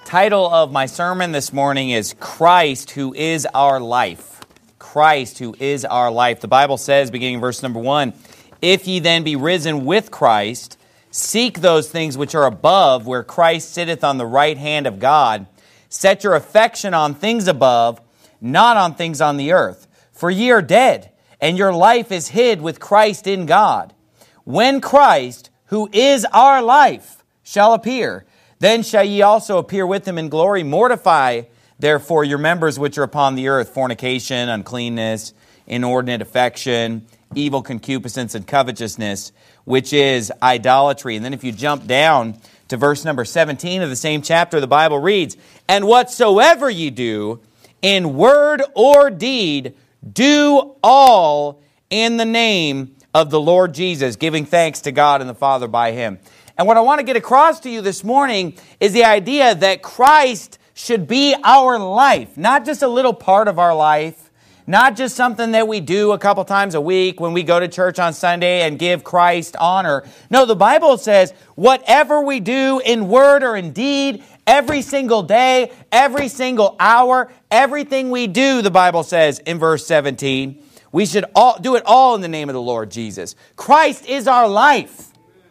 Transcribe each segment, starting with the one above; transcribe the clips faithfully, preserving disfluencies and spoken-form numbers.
Title of my sermon this morning is Christ, who is our life. Christ, who is our life. The Bible says, beginning in verse number one, if ye then be risen with Christ, seek those things which are above, where Christ sitteth on the right hand of God. Set your affection on things above, not on things on the earth. For ye are dead, and your life is hid with Christ in God. When Christ, who is our life, shall appear, then shall ye also appear with him in glory. Mortify, therefore, your members which are upon the earth, fornication, uncleanness, inordinate affection, evil concupiscence, and covetousness, which is idolatry. And then if you jump down to verse number seventeen of the same chapter, the Bible reads, and whatsoever ye do, in word or deed, do all in the name of the Lord Jesus, giving thanks to God and the Father by him. And what I want to get across to you this morning is the idea that Christ should be our life, not just a little part of our life, not just something that we do a couple times a week when we go to church on Sunday and give Christ honor. No, the Bible says whatever we do in word or in deed, every single day, every single hour, everything we do, the Bible says in verse seventeen, we should all do it all in the name of the Lord Jesus. Christ is our life.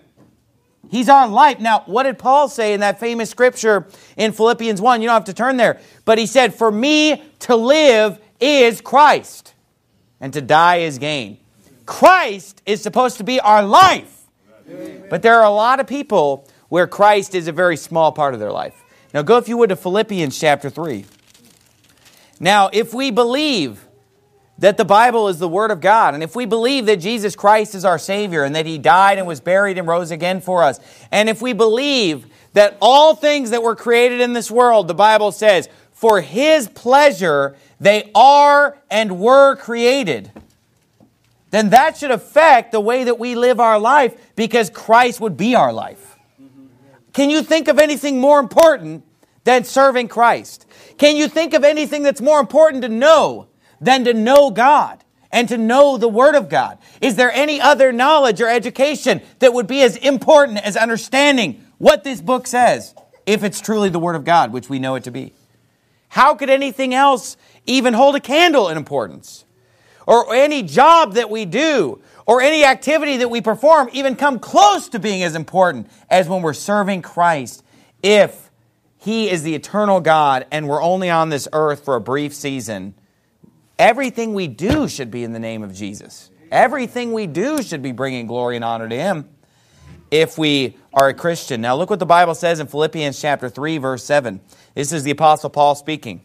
He's our life. Now, what did Paul say in that famous scripture in Philippians one? You don't have to turn there. But he said, for me to live is Christ, and to die is gain. Christ is supposed to be our life. But there are a lot of people where Christ is a very small part of their life. Now, go, if you would, to Philippians chapter three. Now, if we believe that the Bible is the Word of God, and if we believe that Jesus Christ is our Savior, and that He died and was buried and rose again for us, and if we believe that all things that were created in this world, the Bible says, for His pleasure they are and were created, then that should affect the way that we live our life, because Christ would be our life. Can you think of anything more important than serving Christ? Can you think of anything that's more important to know than to know God and to know the Word of God? Is there any other knowledge or education that would be as important as understanding what this book says, if it's truly the Word of God, which we know it to be? How could anything else even hold a candle in importance? Or any job that we do, or any activity that we perform, even come close to being as important as when we're serving Christ, if He is the eternal God and we're only on this earth for a brief season? Everything we do should be in the name of Jesus. Everything we do should be bringing glory and honor to Him if we are a Christian. Now look what the Bible says in Philippians chapter three, verse seven. This is the Apostle Paul speaking.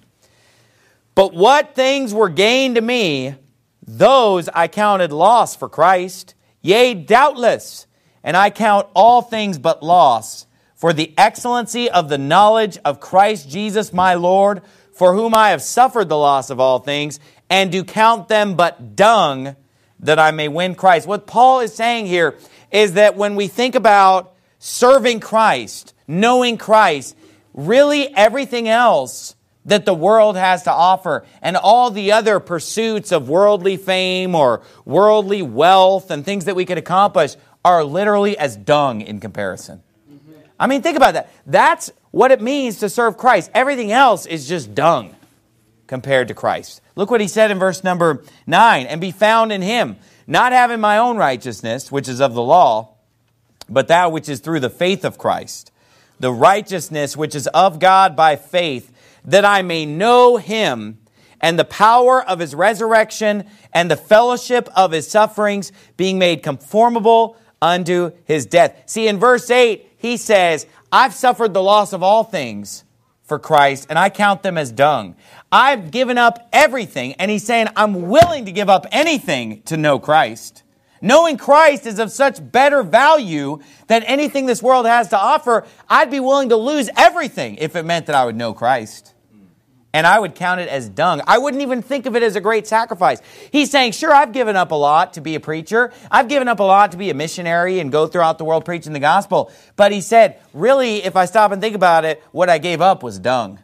But what things were gained to me, those I counted loss for Christ. Yea, doubtless, and I count all things but loss for the excellency of the knowledge of Christ Jesus my Lord, for whom I have suffered the loss of all things, and do count them but dung, that I may win Christ. What Paul is saying here is that when we think about serving Christ, knowing Christ, really everything else that the world has to offer, and all the other pursuits of worldly fame or worldly wealth and things that we could accomplish, are literally as dung in comparison. I mean, think about that. That's what it means to serve Christ. Everything else is just dung compared to Christ. Look what he said in verse number nine. And be found in Him, not having my own righteousness, which is of the law, but that which is through the faith of Christ, the righteousness which is of God by faith, that I may know Him and the power of His resurrection and the fellowship of His sufferings, being made conformable unto His death. See, in verse eight, he says, I've suffered the loss of all things for Christ, and I count them as dung. I've given up everything, and he's saying, I'm willing to give up anything to know Christ. Knowing Christ is of such better value than anything this world has to offer. I'd be willing to lose everything if it meant that I would know Christ. And I would count it as dung. I wouldn't even think of it as a great sacrifice. He's saying, sure, I've given up a lot to be a preacher. I've given up a lot to be a missionary and go throughout the world preaching the gospel. But he said, really, if I stop and think about it, what I gave up was dung.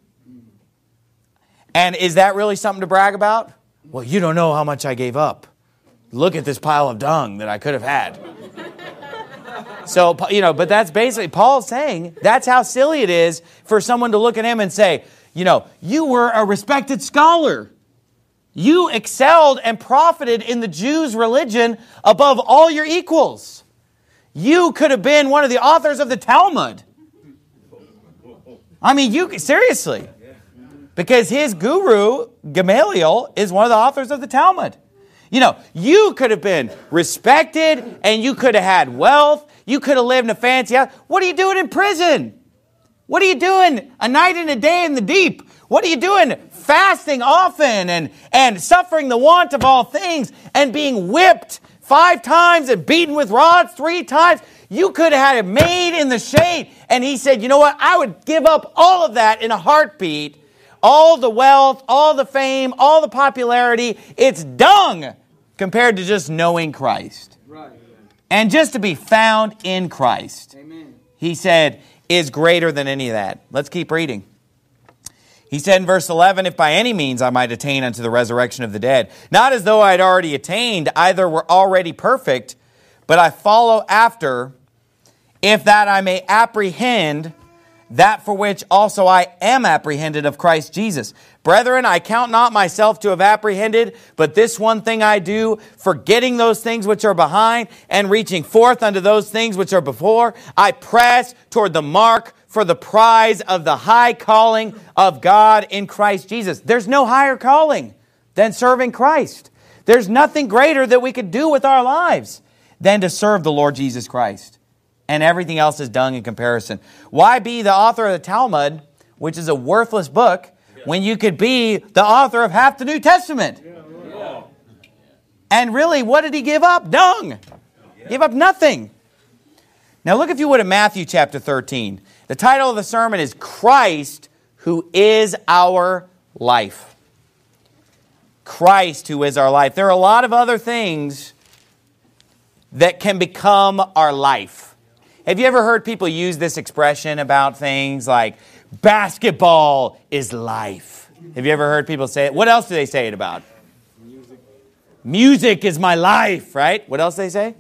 And is that really something to brag about? Well, you don't know how much I gave up. Look at this pile of dung that I could have had. So, you know, but that's basically, Paul's saying, that's how silly it is for someone to look at him and say, you know, you were a respected scholar. You excelled and profited in the Jews' religion above all your equals. You could have been one of the authors of the Talmud. I mean, you seriously. Because his guru, Gamaliel, is one of the authors of the Talmud. You know, you could have been respected and you could have had wealth. You could have lived in a fancy house. What are you doing in prison? What are you doing a night and a day in the deep? What are you doing fasting often and, and suffering the want of all things and being whipped five times and beaten with rods three times? You could have had it made in the shade. And he said, you know what? I would give up all of that in a heartbeat. All the wealth, all the fame, all the popularity. It's dung compared to just knowing Christ. Right. And just to be found in Christ. Amen. He said, is greater than any of that. Let's keep reading. He said in verse eleven, if by any means I might attain unto the resurrection of the dead, not as though I had already attained, either were already perfect, but I follow after, if that I may apprehend that for which also I am apprehended of Christ Jesus. Brethren, I count not myself to have apprehended, but this one thing I do, forgetting those things which are behind, and reaching forth unto those things which are before, I press toward the mark for the prize of the high calling of God in Christ Jesus. There's no higher calling than serving Christ. There's nothing greater that we could do with our lives than to serve the Lord Jesus Christ. And everything else is dung in comparison. Why be the author of the Talmud, which is a worthless book, when you could be the author of half the New Testament? Yeah. And really, what did he give up? Dung. Yeah. Give up nothing. Now look, if you would, at Matthew chapter thirteen. The title of the sermon is Christ, who is our life. Christ, who is our life. There are a lot of other things that can become our life. Have you ever heard people use this expression about things like, basketball is life? Have you ever heard people say it? What else do they say it about? Music. Music is my life, right? What else do they say?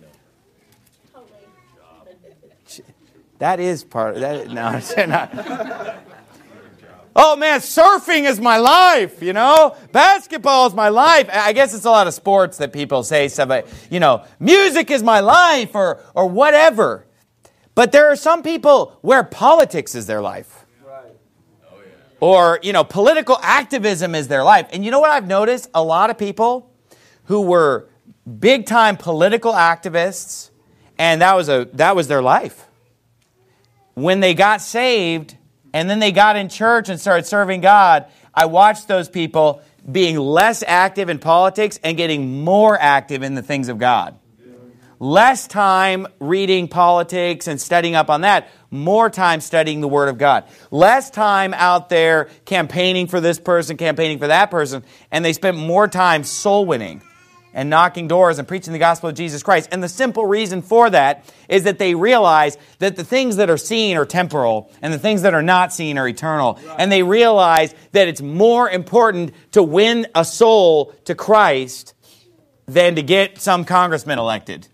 That is part of that. No, it's not. Oh man, surfing is my life, you know? Basketball is my life. I guess it's a lot of sports that people say stuff like, you know, music is my life or or whatever. But there are some people where politics is their life. Right. Oh, yeah. Or, you know, political activism is their life. And you know what I've noticed? A lot of people who were big-time political activists, and that was a that was their life. When they got saved, and then they got in church and started serving God, I watched those people being less active in politics and getting more active in the things of God. Less time reading politics and studying up on that. More time studying the Word of God. Less time out there campaigning for this person, campaigning for that person. And they spent more time soul winning and knocking doors and preaching the gospel of Jesus Christ. And the simple reason for that is that they realize that the things that are seen are temporal and the things that are not seen are eternal. Right. And they realize that it's more important to win a soul to Christ than to get some congressman elected.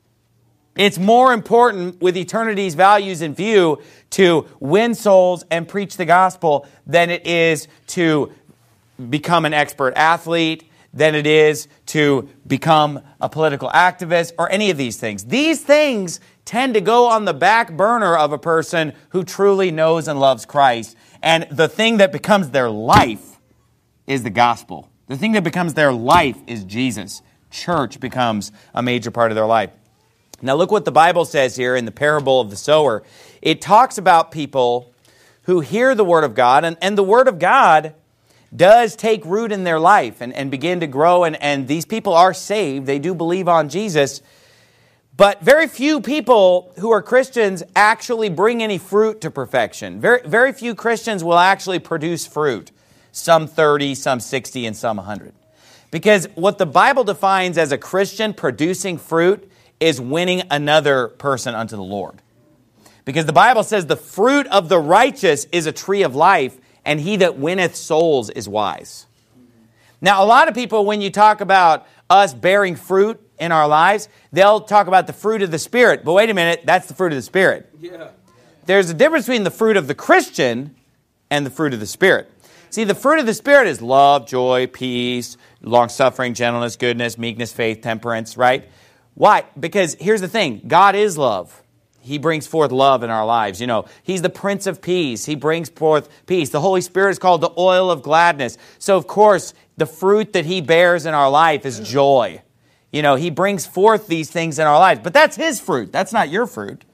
It's more important, with eternity's values in view, to win souls and preach the gospel than it is to become an expert athlete, than it is to become a political activist, or any of these things. These things tend to go on the back burner of a person who truly knows and loves Christ. And the thing that becomes their life is the gospel. The thing that becomes their life is Jesus. Church becomes a major part of their life. Now look what the Bible says here in the parable of the sower. It talks about people who hear the Word of God, and, and the Word of God does take root in their life and, and begin to grow, and, and these people are saved. They do believe on Jesus. But very few people who are Christians actually bring any fruit to perfection. Very, very few Christians will actually produce fruit. Some thirty, some sixty, and some one hundred. Because what the Bible defines as a Christian producing fruit is winning another person unto the Lord. Because the Bible says the fruit of the righteous is a tree of life, and he that winneth souls is wise. Now, a lot of people, when you talk about us bearing fruit in our lives, they'll talk about the fruit of the Spirit. But wait a minute, that's the fruit of the Spirit. Yeah. There's a difference between the fruit of the Christian and the fruit of the Spirit. See, the fruit of the Spirit is love, joy, peace, long-suffering, gentleness, goodness, meekness, faith, temperance, right? Why? Because here's the thing. God is love. He brings forth love in our lives. You know, He's the Prince of Peace. He brings forth peace. The Holy Spirit is called the oil of gladness. So, of course, the fruit that He bears in our life is joy. You know, He brings forth these things in our lives. But that's His fruit. That's not your fruit.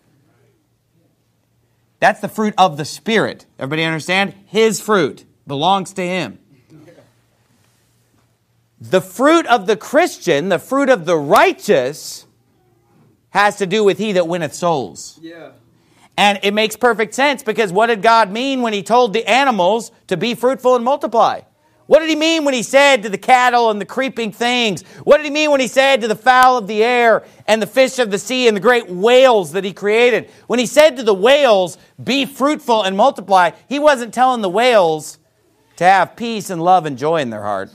That's the fruit of the Spirit. Everybody understand? His fruit belongs to Him. The fruit of the Christian, the fruit of the righteous, has to do with he that winneth souls. Yeah. And it makes perfect sense, because what did God mean when He told the animals to be fruitful and multiply? What did He mean when He said to the cattle and the creeping things? What did He mean when He said to the fowl of the air and the fish of the sea and the great whales that He created? When He said to the whales, be fruitful and multiply, He wasn't telling the whales to have peace and love and joy in their heart.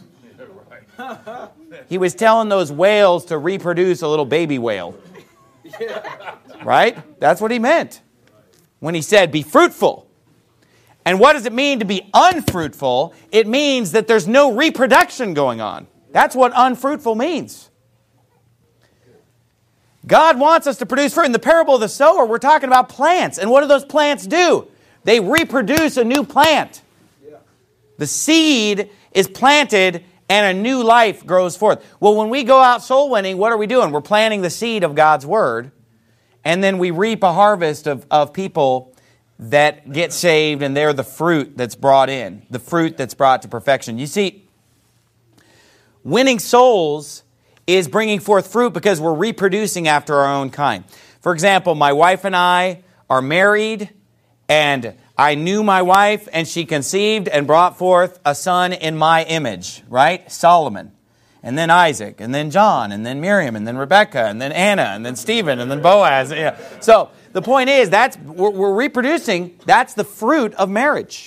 He was telling those whales to reproduce a little baby whale. Yeah. Right? That's what He meant when He said, be fruitful. And what does it mean to be unfruitful? It means that there's no reproduction going on. That's what unfruitful means. God wants us to produce fruit. In the parable of the sower, we're talking about plants. And what do those plants do? They reproduce a new plant. Yeah. The seed is planted and a new life grows forth. Well, when we go out soul winning, what are we doing? We're planting the seed of God's Word, and then we reap a harvest of, of people that get saved, and they're the fruit that's brought in, the fruit that's brought to perfection. You see, winning souls is bringing forth fruit because we're reproducing after our own kind. For example, my wife and I are married, and I knew my wife, and she conceived and brought forth a son in my image, right? Solomon, and then Isaac, and then John, and then Miriam, and then Rebecca, and then Anna, and then Stephen, and then Boaz. Yeah. So the point is, that's we're, we're reproducing. That's the fruit of marriage.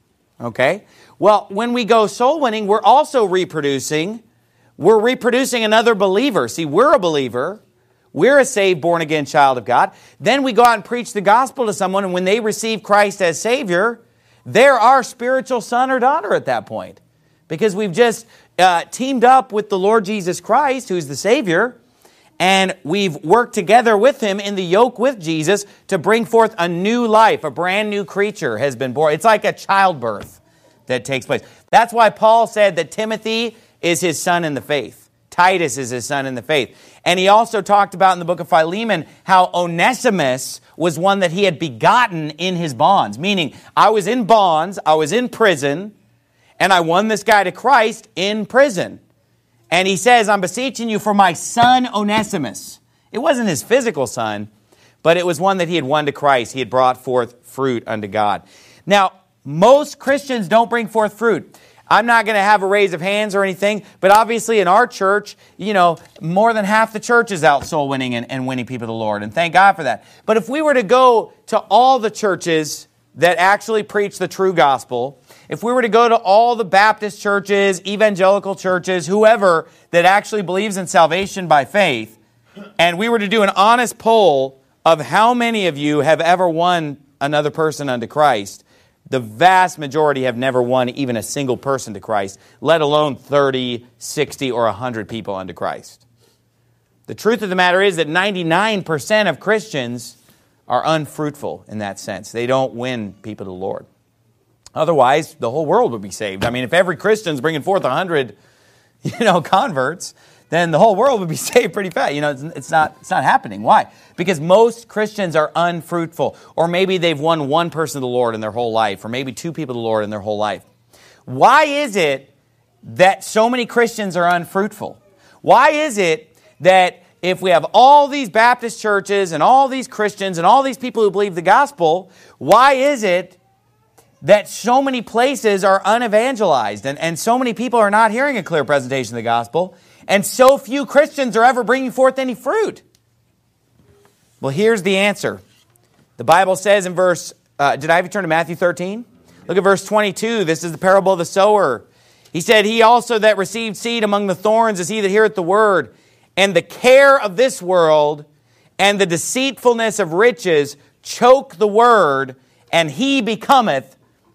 Okay? Well, when we go soul winning, we're also reproducing. We're reproducing another believer. See, we're a believer. We're a saved, born-again child of God. Then we go out and preach the gospel to someone, and when they receive Christ as Savior, they're our spiritual son or daughter at that point. Because we've just uh, teamed up with the Lord Jesus Christ, who's the Savior, and we've worked together with Him in the yoke with Jesus to bring forth a new life. A brand new creature has been born. It's like a childbirth that takes place. That's why Paul said that Timothy is his son in the faith. Titus is his son in the faith. And he also talked about in the book of Philemon how Onesimus was one that he had begotten in his bonds. Meaning, I was in bonds, I was in prison, and I won this guy to Christ in prison. And he says, I'm beseeching you for my son Onesimus. It wasn't his physical son, but it was one that he had won to Christ. He had brought forth fruit unto God. Now, most Christians don't bring forth fruit. I'm not going to have a raise of hands or anything, but obviously in our church, you know, more than half the church is out soul winning and, and winning people to the Lord, and thank God for that. But if we were to go to all the churches that actually preach the true gospel, if we were to go to all the Baptist churches, evangelical churches, whoever that actually believes in salvation by faith, and we were to do an honest poll of how many of you have ever won another person unto Christ, the vast majority have never won even a single person to Christ, let alone thirty, sixty, or one hundred people unto Christ. The truth of the matter is that ninety-nine percent of Christians are unfruitful in that sense. They don't win people to the Lord. Otherwise, the whole world would be saved. I mean, if every Christian's bringing forth one hundred, you know, converts, then the whole world would be saved pretty fast. You know, it's, it's not it's not happening. Why? Because most Christians are unfruitful. Or maybe they've won one person to the Lord in their whole life, or maybe two people to the Lord in their whole life. Why is it that so many Christians are unfruitful? Why is it that if we have all these Baptist churches and all these Christians and all these people who believe the gospel, why is it that so many places are unevangelized and, and so many people are not hearing a clear presentation of the gospel, and so few Christians are ever bringing forth any fruit? Well, here's the answer. The Bible says in verse, uh, did I have you turn to Matthew thirteen? Look at verse twenty-two. This is the parable of the sower. He said, he also that received seed among the thorns is he that heareth the word, and the care of this world and the deceitfulness of riches choke the word, and he becometh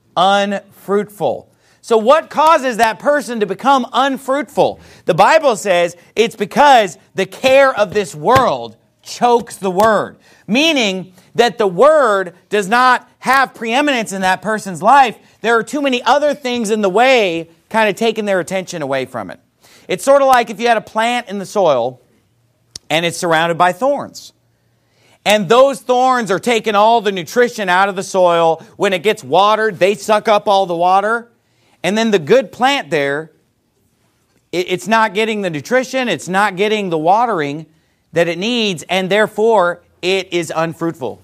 unfruitful. So what causes that person to become unfruitful? The Bible says it's because the care of this world chokes the word. Meaning that the word does not have preeminence in that person's life. There are too many other things in the way, kind of taking their attention away from it. It's sort of like if you had a plant in the soil and it's surrounded by thorns. And those thorns are taking all the nutrition out of the soil. When it gets watered, they suck up all the water. And then the good plant there, it's not getting the nutrition, it's not getting the watering that it needs, and therefore it is unfruitful.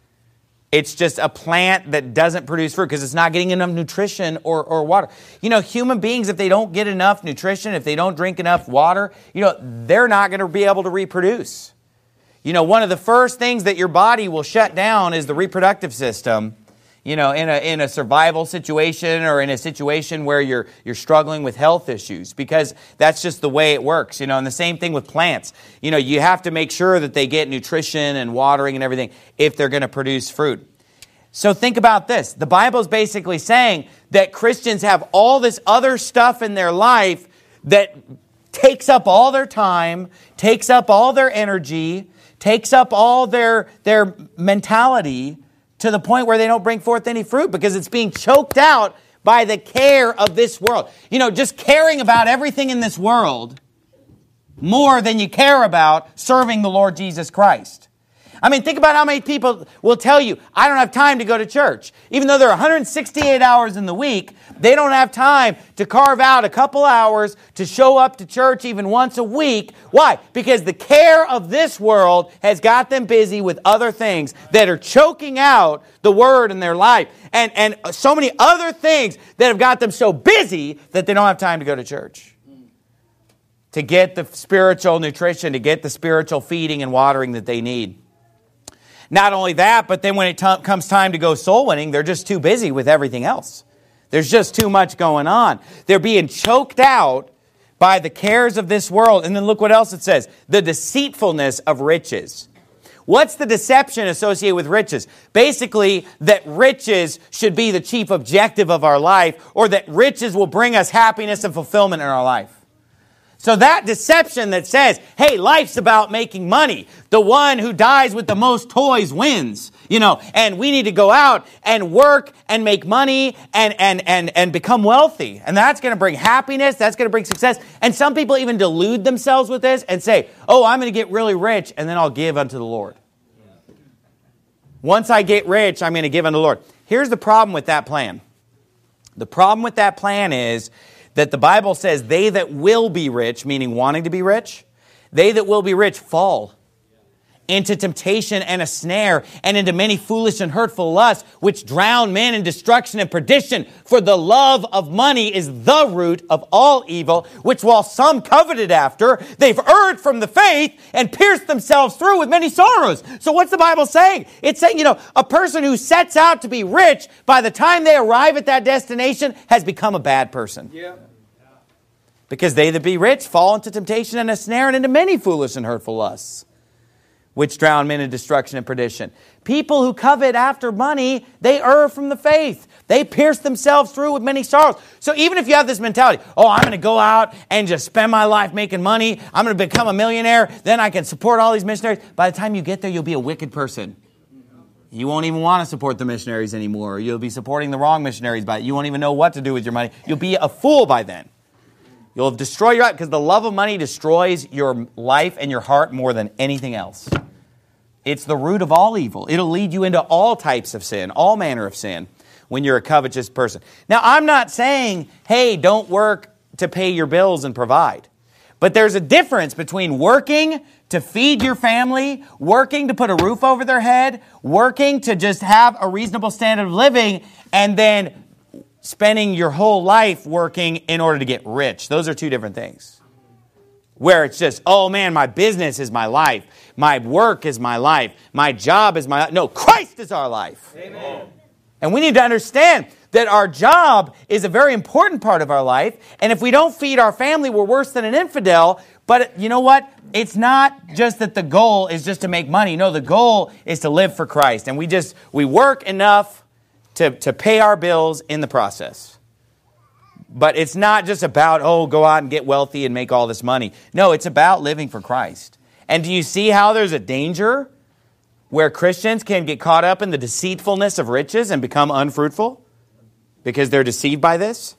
It's just a plant that doesn't produce fruit because it's not getting enough nutrition or, or water. You know, human beings, if they don't get enough nutrition, if they don't drink enough water, you know, they're not going to be able to reproduce. You know, one of the first things that your body will shut down is the reproductive system. You know, in a in a survival situation or in a situation where you're you're struggling with health issues, because that's just the way it works. You know, and the same thing with plants. You know, you have to make sure that they get nutrition and watering and everything if they're going to produce fruit. So think about this. The Bible is basically saying that Christians have all this other stuff in their life that takes up all their time, takes up all their energy, takes up all their their mentality, to the point where they don't bring forth any fruit because it's being choked out by the care of this world. You know, just caring about everything in this world more than you care about serving the Lord Jesus Christ. I mean, think about how many people will tell you, I don't have time to go to church. Even though there are one hundred sixty-eight hours in the week, they don't have time to carve out a couple hours to show up to church even once a week. Why? Because the care of this world has got them busy with other things that are choking out the word in their life. And, and so many other things that have got them so busy that they don't have time to go to church. To get the spiritual nutrition, to get the spiritual feeding and watering that they need. Not only that, but then when it t- comes time to go soul winning, they're just too busy with everything else. There's just too much going on. They're being choked out by the cares of this world. And then look what else it says. The deceitfulness of riches. What's the deception associated with riches? Basically, that riches should be the chief objective of our life, or that riches will bring us happiness and fulfillment in our life. So that deception that says, hey, life's about making money. The one who dies with the most toys wins. You know, and we need to go out and work and make money and, and, and, and become wealthy. And that's going to bring happiness. That's going to bring success. And some people even delude themselves with this and say, oh, I'm going to get really rich and then I'll give unto the Lord. Once I get rich, I'm going to give unto the Lord. Here's the problem with that plan. The problem with that plan is that the Bible says they that will be rich, meaning wanting to be rich, they that will be rich fall into temptation and a snare, and into many foolish and hurtful lusts, which drown men in destruction and perdition. For the love of money is the root of all evil, which while some coveted after, they've erred from the faith and pierced themselves through with many sorrows. So what's the Bible saying? It's saying, you know, a person who sets out to be rich, by the time they arrive at that destination, has become a bad person. Yeah. Because they that be rich fall into temptation and a snare, and into many foolish and hurtful lusts, which drown men in destruction and perdition. People who covet after money, they err from the faith. They pierce themselves through with many sorrows. So even if you have this mentality, oh, I'm going to go out and just spend my life making money, I'm going to become a millionaire, then I can support all these missionaries. By the time you get there, you'll be a wicked person. You won't even want to support the missionaries anymore. You'll be supporting the wrong missionaries. By You won't even know what to do with your money. You'll be a fool by then. You'll destroy your life, because the love of money destroys your life and your heart more than anything else. It's the root of all evil. It'll lead you into all types of sin, all manner of sin, when you're a covetous person. Now, I'm not saying, hey, don't work to pay your bills and provide. But there's a difference between working to feed your family, working to put a roof over their head, working to just have a reasonable standard of living, and then spending your whole life working in order to get rich. Those are two different things. Where it's just, oh man, my business is my life. My work is my life. My job is my life. No, Christ is our life. Amen. And we need to understand that our job is a very important part of our life. And if we don't feed our family, we're worse than an infidel. But you know what? It's not just that the goal is just to make money. No, the goal is to live for Christ. And we just, we work enough to, to pay our bills in the process. But it's not just about, oh, go out and get wealthy and make all this money. No, it's about living for Christ. And do you see how there's a danger where Christians can get caught up in the deceitfulness of riches and become unfruitful because they're deceived by this?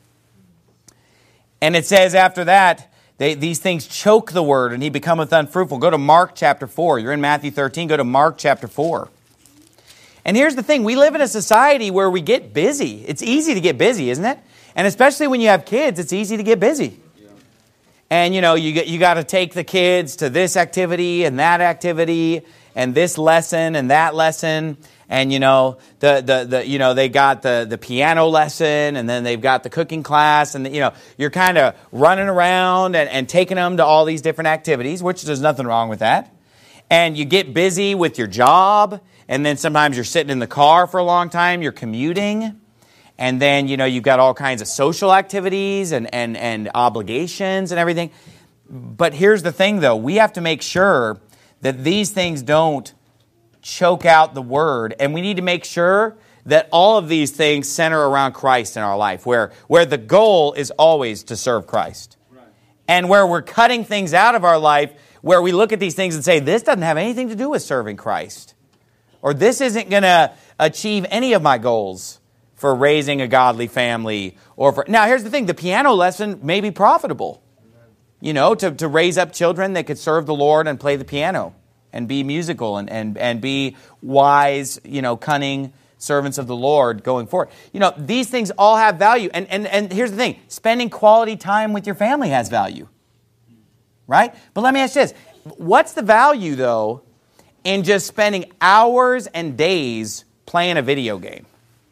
And it says after that, they, these things choke the word and he becometh unfruitful. Go to Mark chapter four. You're in Matthew thirteen. Go to Mark chapter four. And here's the thing. We live in a society where we get busy. It's easy to get busy, isn't it? And especially when you have kids, it's easy to get busy. Yeah. And, you know, you, you got to take the kids to this activity and that activity and this lesson and that lesson. And, you know, the, the, the you know, they got the, the piano lesson and then they've got the cooking class. And, the, you know, you're kind of running around and, and taking them to all these different activities, which there's nothing wrong with that. And you get busy with your job. And then sometimes you're sitting in the car for a long time. You're commuting. And then, you know, you've got all kinds of social activities and, and, and obligations and everything. But here's the thing, though. We have to make sure that these things don't choke out the word. And we need to make sure that all of these things center around Christ in our life, where, where the goal is always to serve Christ. Right. And where we're cutting things out of our life, where we look at these things and say, this doesn't have anything to do with serving Christ. Or this isn't going to achieve any of my goals for raising a godly family. Or for Now, here's the thing. The piano lesson may be profitable. You know, to, to raise up children that could serve the Lord and play the piano and be musical and, and, and be wise, you know, cunning servants of the Lord going forward. You know, these things all have value. And, and, and here's the thing. Spending quality time with your family has value. Right? But let me ask you this. What's the value, though, in just spending hours and days playing a video game?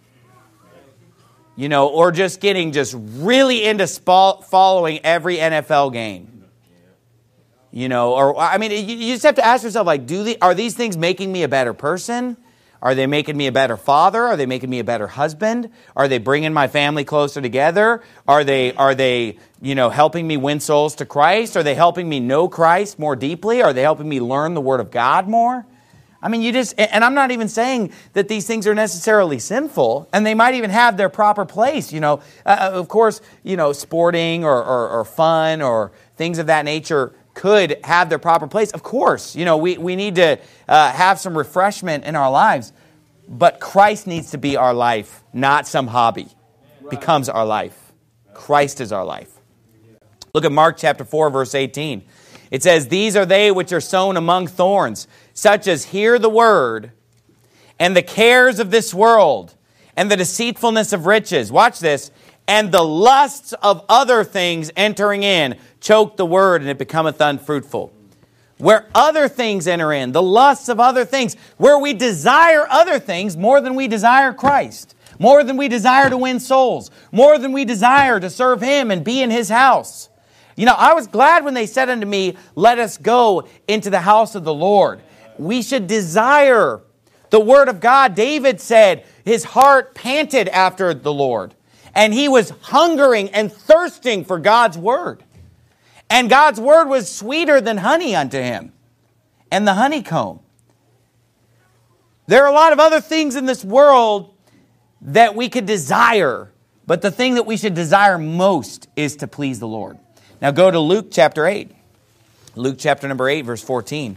You know, or just getting just really into sp- following every N F L game. You know, or, I mean, you, you just have to ask yourself, like, do the, are these things making me a better person? Are they making me a better father? Are they making me a better husband? Are they bringing my family closer together? Are they, are they, you know, helping me win souls to Christ? Are they helping me know Christ more deeply? Are they helping me learn the Word of God more? I mean, you just, and I'm not even saying that these things are necessarily sinful, and they might even have their proper place. You know, uh, of course, you know, sporting or, or, or fun or things of that nature could have their proper place. Of course, you know, we, we need to uh, have some refreshment in our lives, but Christ needs to be our life, not some hobby. Right. Becomes our life. Christ is our life. Look at Mark chapter four, verse eighteen. It says, these are they which are sown among thorns, such as hear the word, and the cares of this world, and the deceitfulness of riches. Watch this. And the lusts of other things entering in, choke the word, and it becometh unfruitful. Where other things enter in, the lusts of other things, where we desire other things more than we desire Christ, more than we desire to win souls, more than we desire to serve Him and be in His house. You know, I was glad when they said unto me, let us go into the house of the Lord. We should desire the Word of God. David said his heart panted after the Lord. And he was hungering and thirsting for God's Word. And God's Word was sweeter than honey unto him. And the honeycomb. There are a lot of other things in this world that we could desire. But the thing that we should desire most is to please the Lord. Now go to Luke chapter eight. Luke chapter number eight, verse fourteen.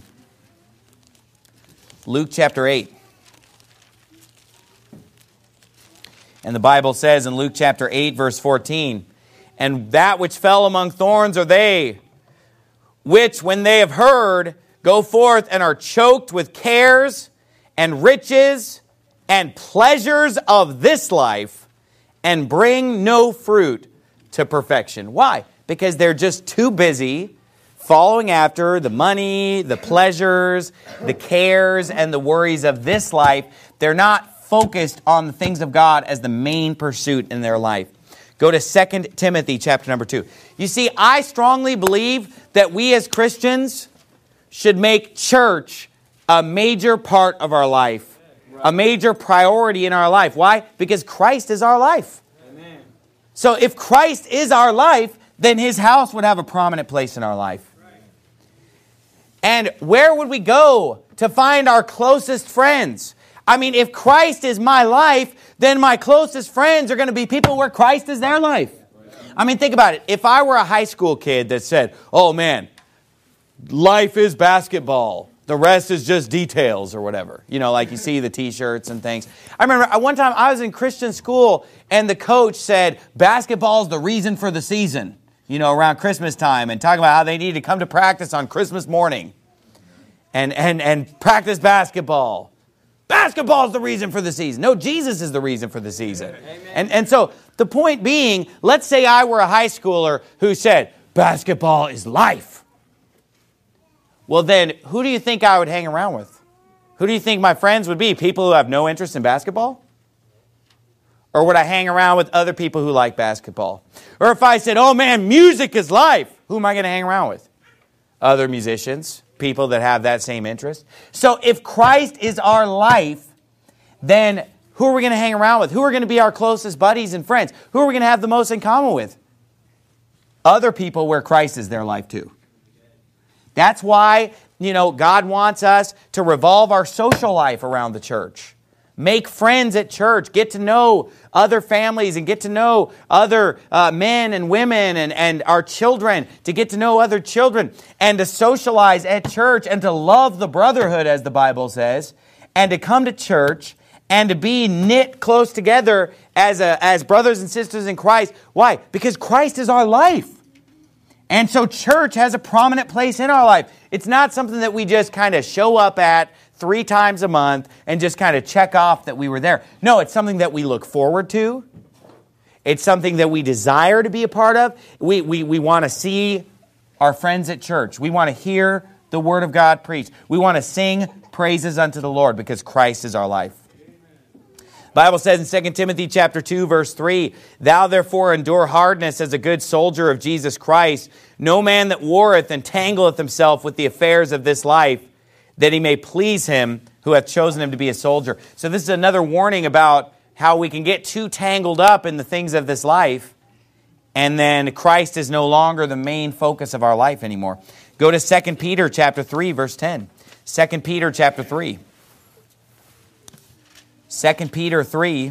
Luke chapter eight. And the Bible says in Luke chapter eight, verse fourteen, and that which fell among thorns are they, which when they have heard, go forth and are choked with cares and riches and pleasures of this life, and bring no fruit to perfection. Why? Because they're just too busy following after the money, the pleasures, the cares, and the worries of this life. They're not focused on the things of God as the main pursuit in their life. Go to Second Timothy chapter number two. You see, I strongly believe that we as Christians should make church a major part of our life. a major priority in our life. Why? Because Christ is our life. Amen. So if Christ is our life, then His house would have a prominent place in our life. Right. And where would we go to find our closest friends? I mean, if Christ is my life, then my closest friends are going to be people where Christ is their life. I mean, think about it. If I were a high school kid that said, oh man, life is basketball, the rest is just details or whatever. You know, like you see the t-shirts and things. I remember one time I was in Christian school and the coach said, basketball is the reason for the season, you know, around Christmas time, and talking about how they need to come to practice on Christmas morning and, and, and practice basketball. Basketball is the reason for the season. No, Jesus is the reason for the season. And, and so the point being, let's say I were a high schooler who said, basketball is life. Well, then who do you think I would hang around with? Who do you think my friends would be? People who have no interest in basketball? Or would I hang around with other people who like basketball? Or if I said, oh man, music is life, who am I going to hang around with? Other musicians. People that have that same interest. So if Christ is our life, then who are we going to hang around with? Who are going to be our closest buddies and friends? Who are we going to have the most in common with? Other people where Christ is their life too. That's why, you know, God wants us to revolve our social life around the church. Make friends at church. Get to know other families and get to know other uh, men and women and, and our children. To get to know other children and to socialize at church and to love the brotherhood, as the Bible says, and to come to church and to be knit close together as a, as brothers and sisters in Christ. Why? Because Christ is our life. And so church has a prominent place in our life. It's not something that we just kind of show up at three times a month and just kind of check off that we were there. No, it's something that we look forward to. It's something that we desire to be a part of. We, we, we want to see our friends at church. We want to hear the Word of God preached. We want to sing praises unto the Lord because Christ is our life. The Bible says in Second Timothy chapter two, verse three, thou therefore endure hardness as a good soldier of Jesus Christ. No man that warreth entangleth himself with the affairs of this life, that he may please him who hath chosen him to be a soldier. So this is another warning about how we can get too tangled up in the things of this life, and then Christ is no longer the main focus of our life anymore. Go to Second Peter chapter three, verse ten. Second Peter chapter three. Second Peter three.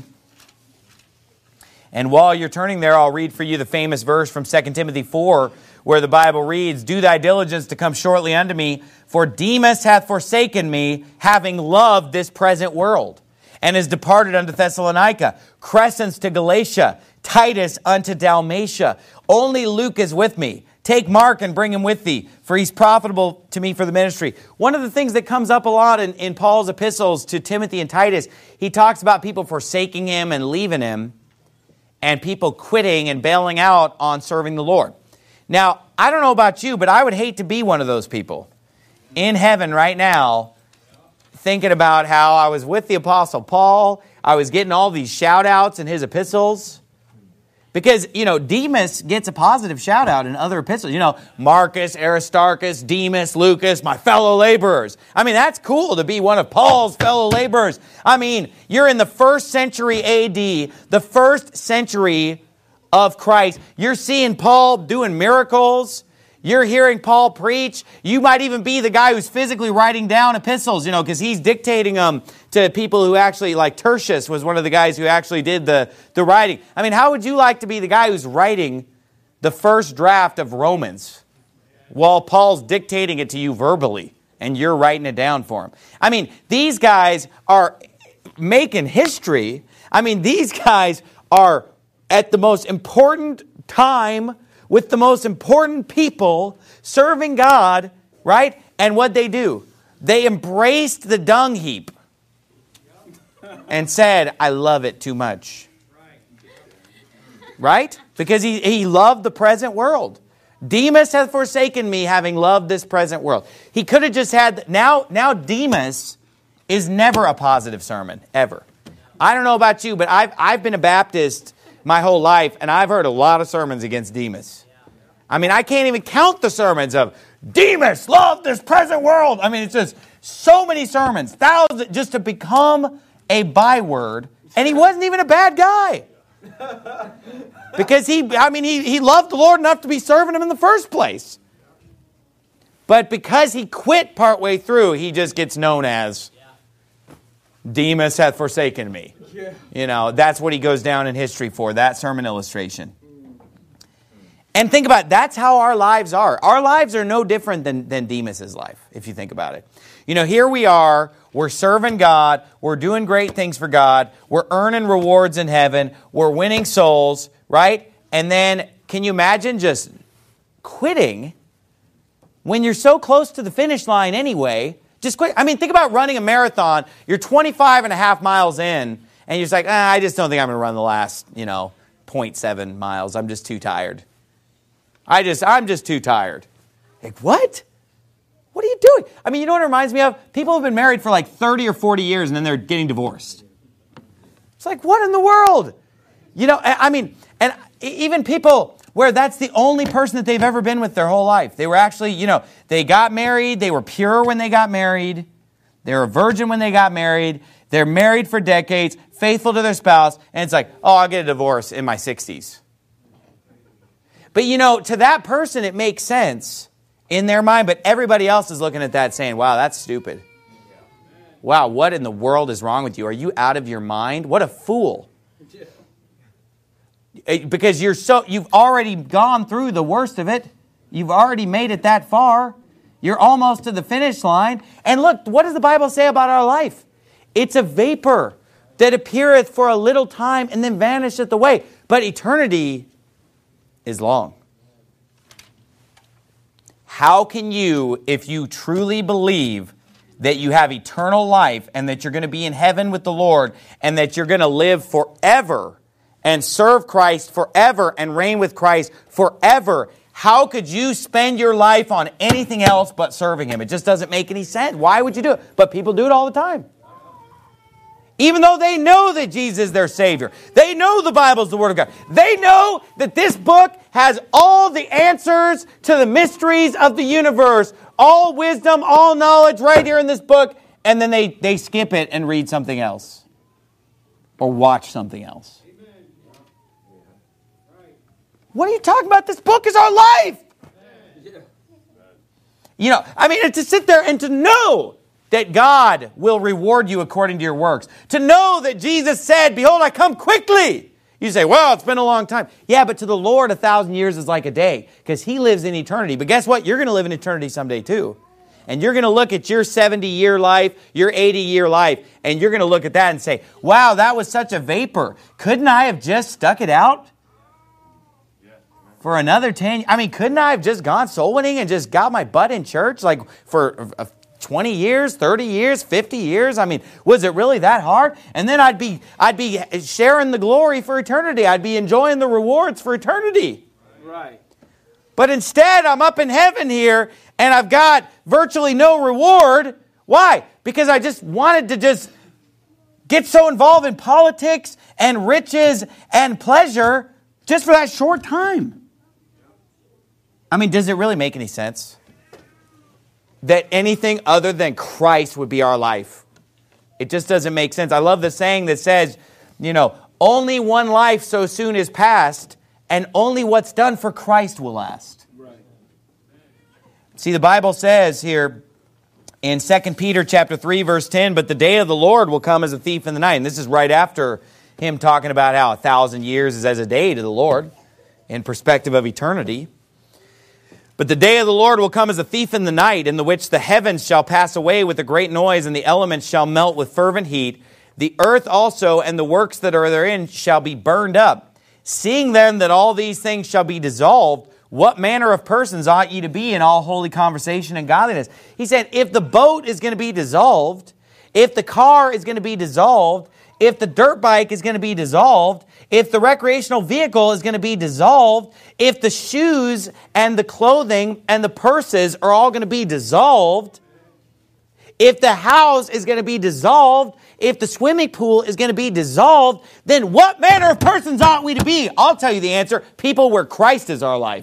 And while you're turning there, I'll read for you the famous verse from Second Timothy four, where the Bible reads, do thy diligence to come shortly unto me, for Demas hath forsaken me, having loved this present world, and is departed unto Thessalonica, Crescens to Galatia, Titus unto Dalmatia. Only Luke is with me. Take Mark and bring him with thee, for he's profitable to me for the ministry. One of the things that comes up a lot in, in Paul's epistles to Timothy and Titus, he talks about people forsaking him and leaving him, and people quitting and bailing out on serving the Lord. Now, I don't know about you, but I would hate to be one of those people in heaven right now thinking about how I was with the Apostle Paul. I was getting all these shout-outs in his epistles. Because, you know, Demas gets a positive shout-out in other epistles. You know, Marcus, Aristarchus, Demas, Lucas, my fellow laborers. I mean, that's cool to be one of Paul's fellow laborers. I mean, you're in the first century A D, the first century of Christ. You're seeing Paul doing miracles. You're hearing Paul preach. You might even be the guy who's physically writing down epistles, you know, because he's dictating them to people who actually, like Tertius was one of the guys who actually did the, the writing. I mean, how would you like to be the guy who's writing the first draft of Romans while Paul's dictating it to you verbally and you're writing it down for him? I mean, these guys are making history. I mean, these guys are at the most important time with the most important people serving God, right? And what they do? They embraced the dung heap and said, I love it too much. Right? Because he, he loved the present world. Demas hath forsaken me, having loved this present world. He could have just had, now, now Demas is never a positive sermon, ever. I don't know about you, but I've, I've been a Baptist my whole life, and I've heard a lot of sermons against Demas. I mean, I can't even count the sermons of Demas, love this present world. I mean, it's just so many sermons, thousands, just to become a byword, and he wasn't even a bad guy. Because he, I mean, he, he loved the Lord enough to be serving him in the first place. But because he quit partway through, he just gets known as Demas hath forsaken me. You know, that's what he goes down in history for, that sermon illustration. And think about it, that's how our lives are. Our lives are no different than, than Demas's life, if you think about it. You know, here we are, we're serving God, we're doing great things for God, we're earning rewards in heaven, we're winning souls, right? And then, can you imagine just quitting when you're so close to the finish line anyway? Just quit. I mean, think about running a marathon. You're twenty-five and a half miles in, and you're just like, ah, I just don't think I'm going to run the last, you know, zero point seven miles. I'm just too tired. I just, I'm just too tired. Like, what? What are you doing? I mean, you know what it reminds me of? People have been married for like thirty or forty years, and then they're getting divorced. It's like, what in the world? You know, I mean, and even people where that's the only person that they've ever been with their whole life. They were actually, you know, they got married. They were pure when they got married. They were a virgin when they got married. They're married for decades, faithful to their spouse. And it's like, oh, I'll get a divorce in my sixties. But, you know, to that person, it makes sense in their mind. But everybody else is looking at that saying, wow, that's stupid. Wow, what in the world is wrong with you? Are you out of your mind? What a fool. Because you're so, you've already gone through the worst of it. You've already made it that far. You're almost to the finish line. And look, what does the Bible say about our life? It's a vapor that appeareth for a little time and then vanisheth away. But eternity is long. How can you, if you truly believe that you have eternal life and that you're going to be in heaven with the Lord and that you're going to live forever and serve Christ forever and reign with Christ forever, how could you spend your life on anything else but serving Him? It just doesn't make any sense. Why would you do it? But people do it all the time. Even though they know that Jesus is their Savior. They know the Bible is the Word of God. They know that this book has all the answers to the mysteries of the universe. All wisdom, all knowledge right here in this book. And then they, they skip it and read something else. Or watch something else. What are you talking about? This book is our life. You know, I mean, to sit there and to know that God will reward you according to your works. To know that Jesus said, behold, I come quickly. You say, well, it's been a long time. Yeah, but to the Lord, a thousand years is like a day because He lives in eternity. But guess what? You're going to live in eternity someday too. And you're going to look at your seventy-year life, your eighty-year life, and you're going to look at that and say, wow, that was such a vapor. Couldn't I have just stuck it out for another ten? I mean, couldn't I have just gone soul winning and just got my butt in church like for twenty years, thirty years, fifty years? I mean, was it really that hard? And then I'd be I'd be sharing the glory for eternity. I'd be enjoying the rewards for eternity. Right. But instead, I'm up in heaven here and I've got virtually no reward. Why? Because I just wanted to just get so involved in politics and riches and pleasure just for that short time. I mean, does it really make any sense that anything other than Christ would be our life? It just doesn't make sense. I love the saying that says, you know, only one life so soon is past, and only what's done for Christ will last. Right. See, the Bible says here in Second Peter chapter three, verse ten, but the day of the Lord will come as a thief in the night. And this is right after him talking about how a thousand years is as a day to the Lord in perspective of eternity. But the day of the Lord will come as a thief in the night, in the which the heavens shall pass away with a great noise, and the elements shall melt with fervent heat. The earth also and the works that are therein shall be burned up. Seeing then that all these things shall be dissolved, what manner of persons ought ye to be in all holy conversation and godliness? He said, if the boat is going to be dissolved, if the car is going to be dissolved, if the dirt bike is going to be dissolved, if the recreational vehicle is going to be dissolved, if the shoes and the clothing and the purses are all going to be dissolved, if the house is going to be dissolved, if the swimming pool is going to be dissolved, then what manner of persons ought we to be? I'll tell you the answer. People where Christ is our life. Amen.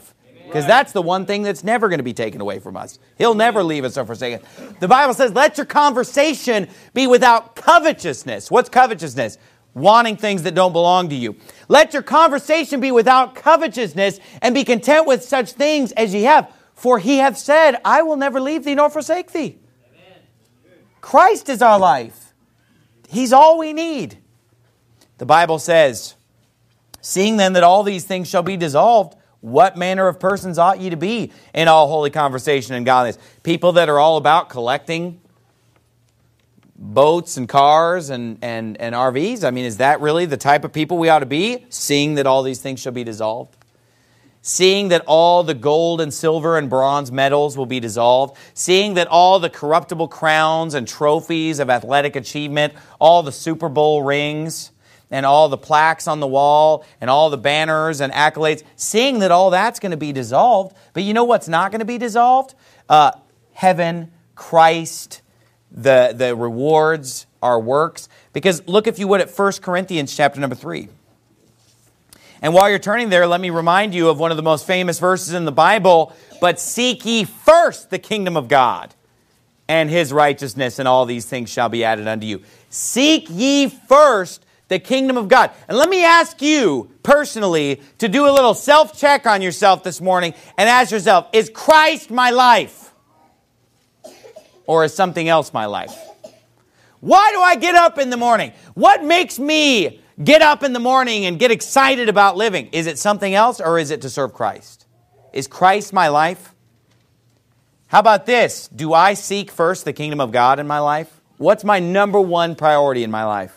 Because that's the one thing that's never going to be taken away from us. He'll never leave us or forsake us. The Bible says, let your conversation be without covetousness. What's covetousness? Wanting things that don't belong to you. Let your conversation be without covetousness, and be content with such things as ye have. For he hath said, I will never leave thee nor forsake thee. Amen. Christ is our life. He's all we need. The Bible says, seeing then that all these things shall be dissolved, what manner of persons ought ye to be in all holy conversation and godliness? People that are all about collecting boats and cars and, and, and R Vs? I mean, is that really the type of people we ought to be? Seeing that all these things shall be dissolved? Seeing that all the gold and silver and bronze medals will be dissolved? Seeing that all the corruptible crowns and trophies of athletic achievement, all the Super Bowl rings, and all the plaques on the wall, and all the banners and accolades, seeing that all that's going to be dissolved. But you know what's not going to be dissolved? Uh, heaven, Christ, the, the rewards, our works. Because look, if you would, at First Corinthians chapter number three. And while you're turning there, let me remind you of one of the most famous verses in the Bible. But seek ye first the kingdom of God and His righteousness, and all these things shall be added unto you. Seek ye first the kingdom of God. And let me ask you personally to do a little self-check on yourself this morning and ask yourself, is Christ my life? Or is something else my life? Why do I get up in the morning? What makes me get up in the morning and get excited about living? Is it something else, or is it to serve Christ? Is Christ my life? How about this? Do I seek first the kingdom of God in my life? What's my number one priority in my life?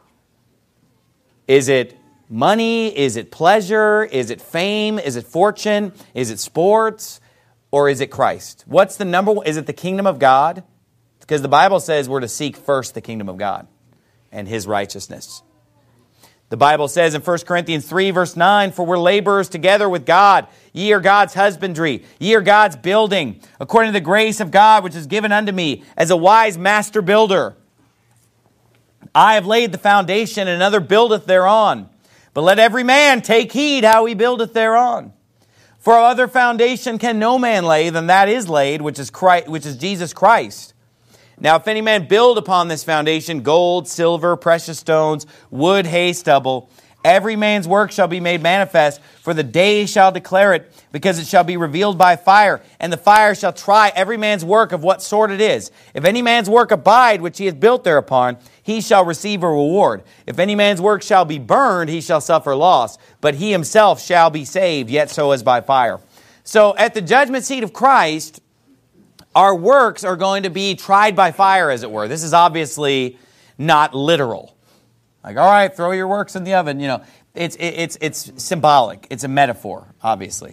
Is it money? Is it pleasure? Is it fame? Is it fortune? Is it sports? Or is it Christ? What's the number one? Is it the kingdom of God? Because the Bible says we're to seek first the kingdom of God and His righteousness. The Bible says in First Corinthians three, verse nine, for we're laborers together with God. Ye are God's husbandry. Ye are God's building, according to the grace of God which is given unto me as a wise master builder. I have laid the foundation, and another buildeth thereon. But let every man take heed how he buildeth thereon. For other foundation can no man lay than that is laid, which is Christ, which is Jesus Christ. Now if any man build upon this foundation gold, silver, precious stones, wood, hay, stubble, every man's work shall be made manifest, for the day shall declare it, because it shall be revealed by fire, and the fire shall try every man's work of what sort it is. If any man's work abide, which he hath built thereupon, he shall receive a reward. If any man's work shall be burned, he shall suffer loss, but he himself shall be saved, yet so as by fire. So at the judgment seat of Christ, our works are going to be tried by fire, as it were. This is obviously not literal. Like, all right, throw your works in the oven. You know, it's it's it's symbolic. It's a metaphor, obviously.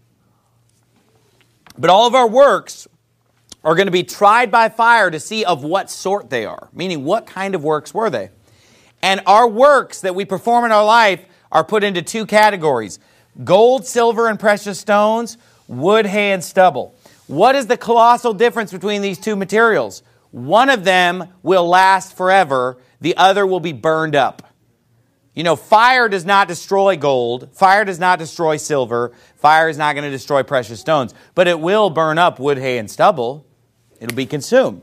But all of our works are going to be tried by fire to see of what sort they are. Meaning, what kind of works were they? And our works that we perform in our life are put into two categories: gold, silver, and precious stones, wood, hay, and stubble. What is the colossal difference between these two materials? One of them will last forever. The other will be burned up. You know, fire does not destroy gold. Fire does not destroy silver. Fire is not going to destroy precious stones. But it will burn up wood, hay, and stubble. It'll be consumed.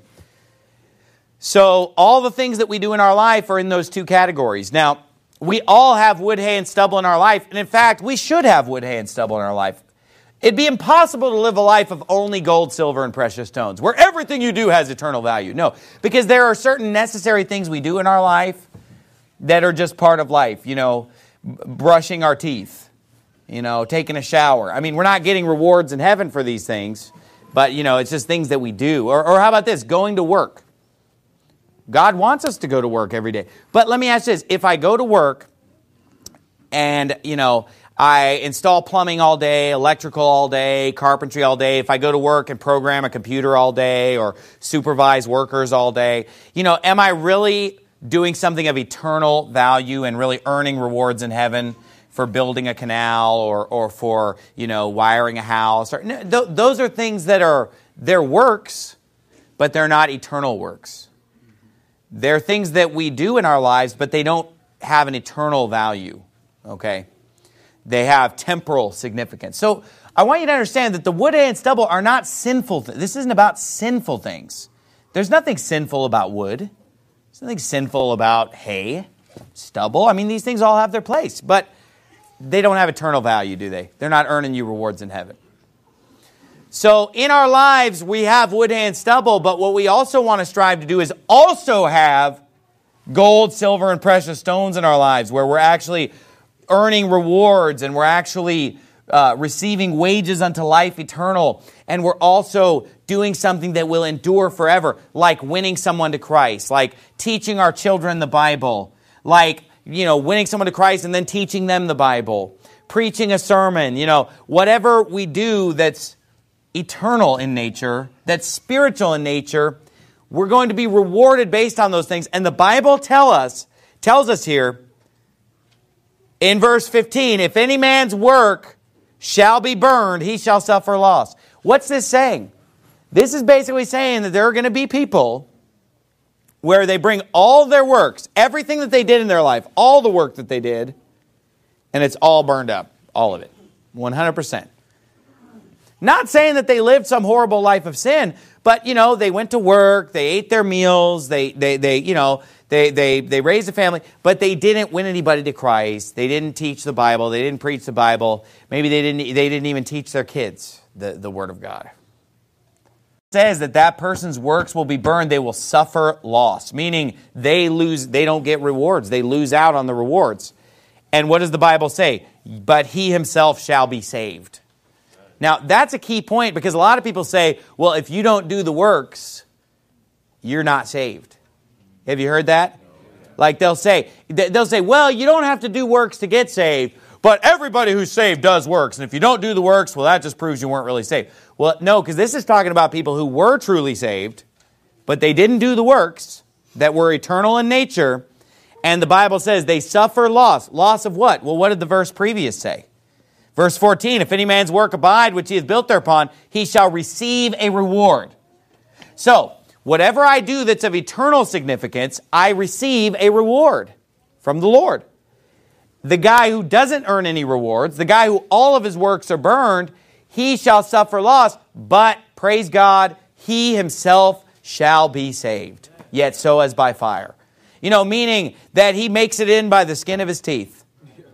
So all the things that we do in our life are in those two categories. Now, we all have wood, hay, and stubble in our life. And in fact, we should have wood, hay, and stubble in our life. It'd be impossible to live a life of only gold, silver, and precious stones, where everything you do has eternal value. No, because there are certain necessary things we do in our life that are just part of life. You know, brushing our teeth, you know, taking a shower. I mean, we're not getting rewards in heaven for these things, but, you know, it's just things that we do. Or, or how about this? Going to work. God wants us to go to work every day. But let me ask this. If I go to work and, you know, I install plumbing all day, electrical all day, carpentry all day. If I go to work and program a computer all day or supervise workers all day, you know, am I really doing something of eternal value and really earning rewards in heaven for building a canal or, or for, you know, wiring a house? Or, th- those are things that are, they're works, but they're not eternal works. They're things that we do in our lives, but they don't have an eternal value, okay? they have temporal significance. So I want you to understand that the wood, hay, and stubble are not sinful. Th- this isn't about sinful things. There's nothing sinful about wood. There's nothing sinful about hay, stubble. I mean, these things all have their place, but they don't have eternal value, do they? They're not earning you rewards in heaven. So in our lives, we have wood, hay, and stubble, but what we also want to strive to do is also have gold, silver, and precious stones in our lives, where we're actually earning rewards and we're actually uh, receiving wages unto life eternal. And we're also doing something that will endure forever, like winning someone to Christ, like teaching our children the Bible, like, you know, winning someone to Christ and then teaching them the Bible, preaching a sermon, you know, whatever we do that's eternal in nature, that's spiritual in nature, we're going to be rewarded based on those things. And the Bible tell us, tells us here in verse fifteen, if any man's work shall be burned, he shall suffer loss. What's this saying? This is basically saying that there are going to be people where they bring all their works, everything that they did in their life, all the work that they did, and it's all burned up, all of it, one hundred percent. Not saying that they lived some horrible life of sin, but, you know, they went to work, they ate their meals, they, they, they you know, they, they, they raised a family, but they didn't win anybody to Christ. They didn't teach the Bible. They didn't preach the Bible. Maybe they didn't, they didn't even teach their kids the, the Word of God. It says that that person's works will be burned. They will suffer loss, meaning they lose, they don't get rewards. They lose out on the rewards. And what does the Bible say? But he himself shall be saved. Now, that's a key point, because a lot of people say, well, if you don't do the works, you're not saved. Have you heard that? Like they'll say, they'll say, well, you don't have to do works to get saved, but everybody who's saved does works. And if you don't do the works, well, that just proves you weren't really saved. Well, no, because this is talking about people who were truly saved, but they didn't do the works that were eternal in nature. And the Bible says they suffer loss. Loss of what? Well, what did the verse previous say? Verse fourteen, if any man's work abide, which he has built thereupon, he shall receive a reward. So, whatever I do that's of eternal significance, I receive a reward from the Lord. The guy who doesn't earn any rewards, the guy who all of his works are burned, he shall suffer loss, but, praise God, he himself shall be saved, yet so as by fire. You know, meaning that he makes it in by the skin of his teeth.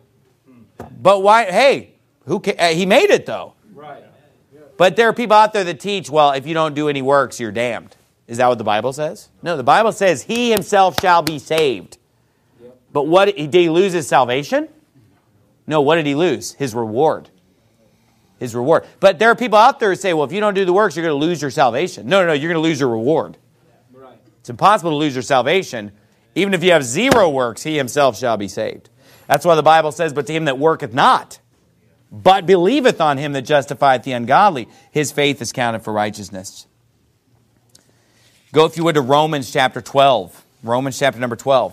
But why, hey, who ca- he made it though. Right. But there are people out there that teach, well, if you don't do any works, you're damned. Is that what the Bible says? No, the Bible says he himself shall be saved. Yep. But what did he lose his salvation? No, what did he lose? His reward. His reward. But there are people out there who say, well, if you don't do the works, you're going to lose your salvation. No, no, no, you're going to lose your reward. Right. It's impossible to lose your salvation. Even if you have zero works, he himself shall be saved. That's why the Bible says, but to him that worketh not, but believeth on him that justifieth the ungodly, his faith is counted for righteousness. Go, if you would, to Romans chapter twelve. Romans chapter number twelve.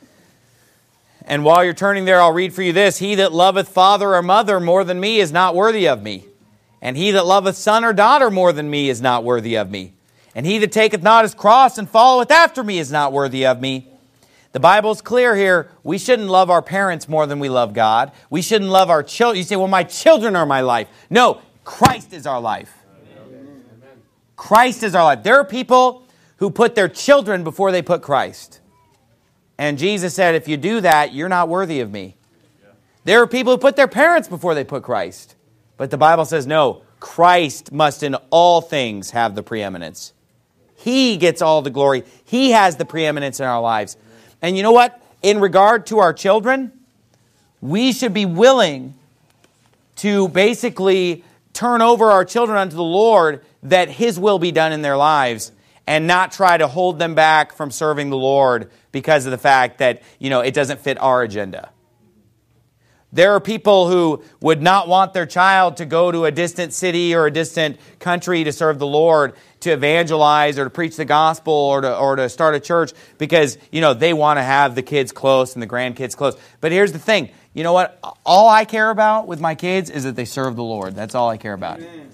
And while you're turning there, I'll read for you this. He that loveth father or mother more than me is not worthy of me. And he that loveth son or daughter more than me is not worthy of me. And he that taketh not his cross and followeth after me is not worthy of me. The Bible's clear here. We shouldn't love our parents more than we love God. We shouldn't love our children. You say, well, my children are my life. No, Christ is our life. Amen. Christ is our life. There are people who put their children before they put Christ. And Jesus said, if you do that, you're not worthy of me. There are people who put their parents before they put Christ. But the Bible says, no, Christ must in all things have the preeminence. He gets all the glory. He has the preeminence in our lives. And you know what? In regard to our children, we should be willing to basically turn over our children unto the Lord, that His will be done in their lives, and not try to hold them back from serving the Lord because of the fact that, you know, it doesn't fit our agenda. There are people who would not want their child to go to a distant city or a distant country to serve the Lord, to evangelize or to preach the gospel or to, or to start a church because, you know, they want to have the kids close and the grandkids close. But here's the thing. You know what? All I care about with my kids is that they serve the Lord. That's all I care about. Amen.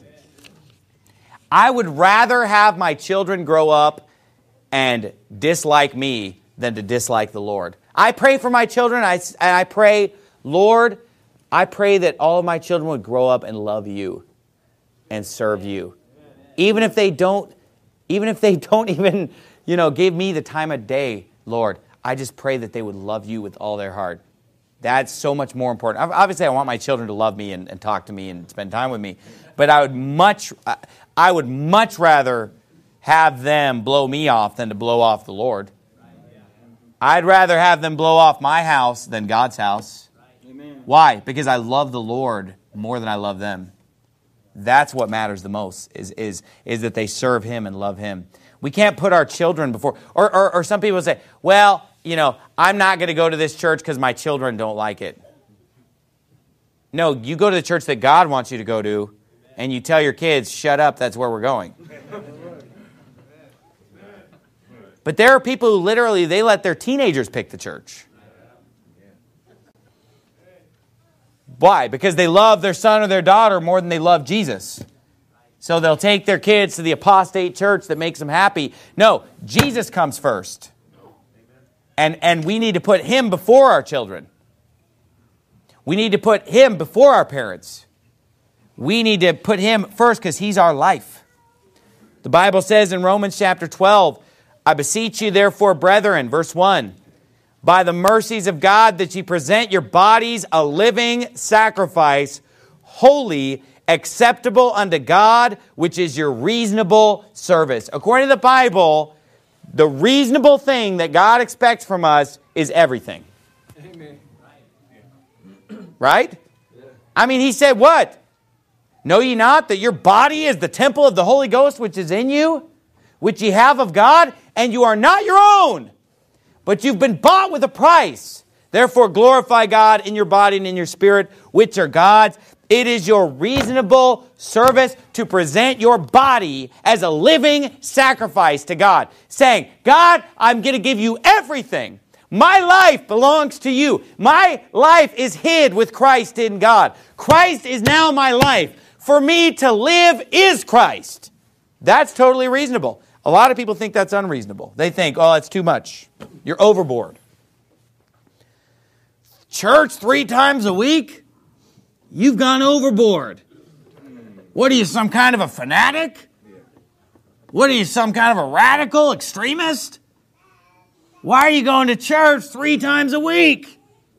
I would rather have my children grow up and dislike me than to dislike the Lord. I pray for my children. I, and I pray, Lord, I pray that all of my children would grow up and love you and serve you. Even if they don't, even if they don't even, you know, give me the time of day, Lord, I just pray that they would love you with all their heart. That's so much more important. Obviously, I want my children to love me and, and talk to me and spend time with me. But I would much, I would much rather have them blow me off than to blow off the Lord. I'd rather have them blow off my house than God's house. Amen. Why? Because I love the Lord more than I love them. That's what matters the most, is, is, is that they serve Him and love Him. We can't put our children before, or, or, or some people say, well, you know, I'm not going to go to this church because my children don't like it. No, you go to the church that God wants you to go to, and you tell your kids, shut up, that's where we're going. But there are people who literally, they let their teenagers pick the church. Why? Because they love their son or their daughter more than they love Jesus. So they'll take their kids to the apostate church that makes them happy. No, Jesus comes first. And, and we need to put Him before our children. We need to put Him before our parents. We need to put Him first because He's our life. The Bible says in Romans chapter twelve, I beseech you therefore, brethren, verse one, by the mercies of God that ye present your bodies a living sacrifice, holy, acceptable unto God, which is your reasonable service. According to the Bible, the reasonable thing that God expects from us is everything. Amen. Right? I mean, He said what? Know ye not that your body is the temple of the Holy Ghost which is in you, which ye have of God, and you are not your own, but you've been bought with a price. Therefore glorify God in your body and in your spirit, which are God's. It is your reasonable service to present your body as a living sacrifice to God, saying, God, I'm going to give you everything. My life belongs to you. My life is hid with Christ in God. Christ is now my life. For me to live is Christ. That's totally reasonable. A lot of people think that's unreasonable. They think, oh, it's too much. You're overboard. Church three times a week? You've gone overboard. What are you, some kind of a fanatic? What are you, some kind of a radical extremist? Why are you going to church three times a week?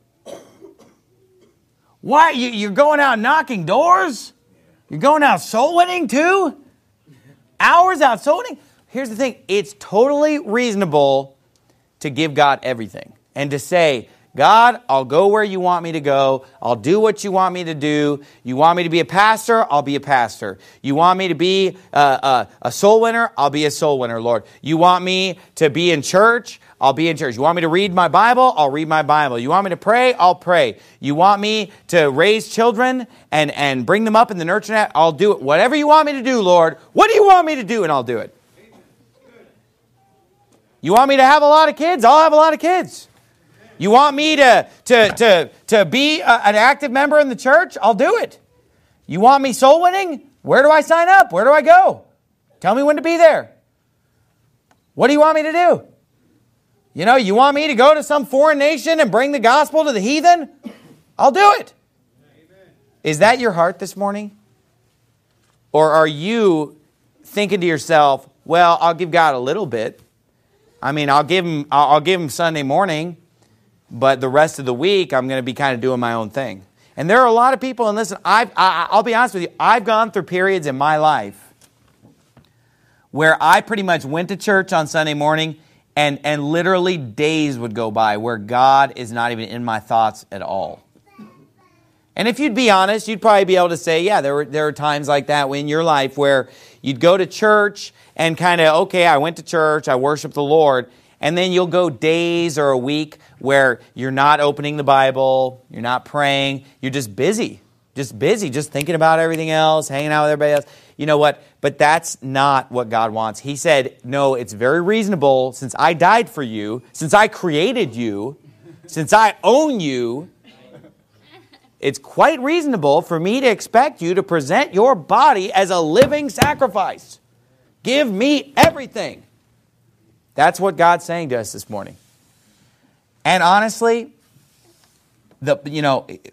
Why? You, you're going out knocking doors? You're going out soul winning too? Hours out soul winning? Here's the thing. It's totally reasonable to give God everything and to say, God, I'll go where you want me to go. I'll do what you want me to do. You want me to be a pastor? I'll be a pastor. You want me to be a, a, a soul winner? I'll be a soul winner, Lord. You want me to be in church? I'll be in church. You want me to read my Bible? I'll read my Bible. You want me to pray? I'll pray. You want me to raise children and, and bring them up in the nurture net? I'll do it. Whatever you want me to do, Lord, what do you want me to do? And I'll do it. You want me to have a lot of kids? I'll have a lot of kids. You want me to, to, to, to be a, an active member in the church? I'll do it. You want me soul winning? Where do I sign up? Where do I go? Tell me when to be there. What do you want me to do? You know, you want me to go to some foreign nation and bring the gospel to the heathen? I'll do it. Amen. Is that your heart this morning? Or are you thinking to yourself, well, I'll give God a little bit. I mean, I'll give him, I'll give him Sunday morning, but the rest of the week, I'm going to be kind of doing my own thing. And there are a lot of people, and listen, I've, I, I'll be honest with you, I've gone through periods in my life where I pretty much went to church on Sunday morning, and, and literally days would go by where God is not even in my thoughts at all. And if you'd be honest, you'd probably be able to say, yeah, there were there are times like that in your life where you'd go to church and kind of, okay, I went to church, I worship the Lord, and then you'll go days or a week where you're not opening the Bible, you're not praying, you're just busy, just busy, just thinking about everything else, hanging out with everybody else. You know what? But that's not what God wants. He said, no, it's very reasonable, since I died for you, since I created you, since I own you, it's quite reasonable for me to expect you to present your body as a living sacrifice. Give me everything. That's what God's saying to us this morning. And honestly, the you know,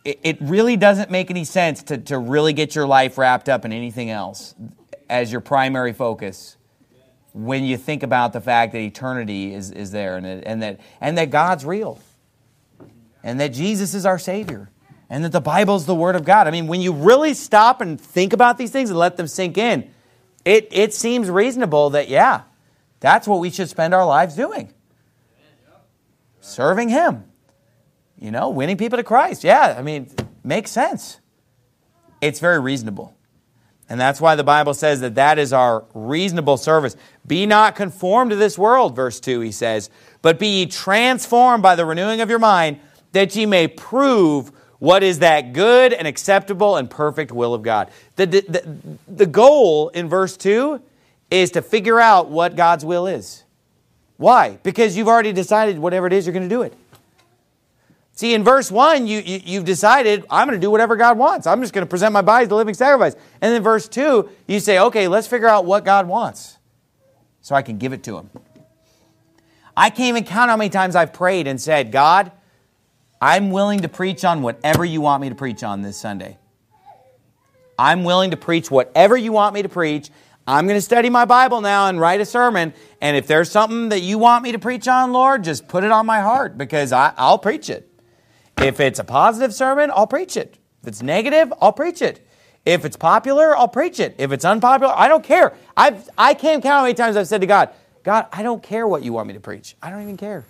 it, it really doesn't make any sense to, to really get your life wrapped up in anything else as your primary focus when you think about the fact that eternity is, is there and, it, and that and that God's real and that Jesus is our Savior and that the Bible's the Word of God. I mean, when you really stop and think about these things and let them sink in, it, it seems reasonable that, yeah, that's what we should spend our lives doing. Serving Him. You know, winning people to Christ. Yeah, I mean, makes sense. It's very reasonable. And that's why the Bible says that that is our reasonable service. Be not conformed to this world, verse two, he says, but be ye transformed by the renewing of your mind, that ye may prove what is that good and acceptable and perfect will of God. The, the, the goal in verse two is to figure out what God's will is. Why? Because you've already decided whatever it is, you're going to do it. See, in verse one, you, you, you've decided, I'm going to do whatever God wants. I'm just going to present my body as a living sacrifice. And then verse two, you say, okay, let's figure out what God wants so I can give it to Him. I can't even count how many times I've prayed and said, God, I'm willing to preach on whatever you want me to preach on this Sunday. I'm willing to preach whatever you want me to preach. I'm going to study my Bible now and write a sermon. And if there's something that you want me to preach on, Lord, just put it on my heart because I, I'll preach it. If it's a positive sermon, I'll preach it. If it's negative, I'll preach it. If it's popular, I'll preach it. If it's unpopular, I don't care. I've, I can't count how many times I've said to God, God, I don't care what you want me to preach. I don't even care.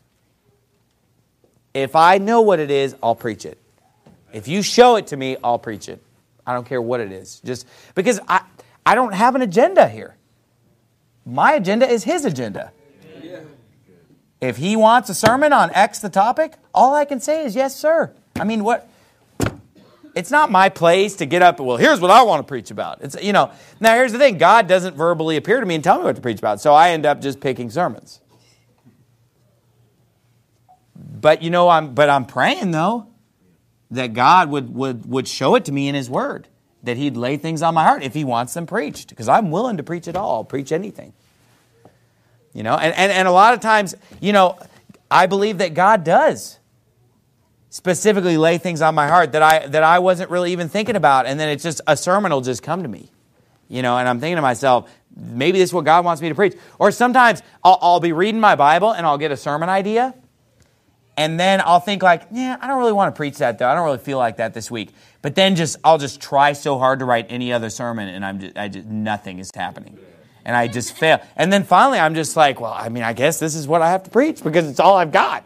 If I know what it is, I'll preach it. If you show it to me, I'll preach it. I don't care what it is. Just because I, I don't have an agenda here. My agenda is His agenda. If He wants a sermon on X the topic, all I can say is, yes, sir. I mean, what? It's not my place to get up, well, here's what I want to preach about. It's, you know, now here's the thing. God doesn't verbally appear to me and tell me what to preach about. So I end up just picking sermons. But, you know, I'm, but I'm praying, though, that God would, would, would show it to me in His Word. That He'd lay things on my heart if He wants them preached. Because I'm willing to preach it all. I'll preach anything. You know, and, and, and a lot of times, you know, I believe that God does specifically lay things on my heart that I that I wasn't really even thinking about. And then it's just, a sermon will just come to me. You know, and I'm thinking to myself, maybe this is what God wants me to preach. Or sometimes I'll, I'll be reading my Bible and I'll get a sermon idea. And then I'll think like, yeah, I don't really want to preach that though. I don't really feel like that this week. But then just I'll just try so hard to write any other sermon and I'm just, I just nothing is happening. And I just fail. And then finally I'm just like, well, I mean, I guess this is what I have to preach because it's all I've got.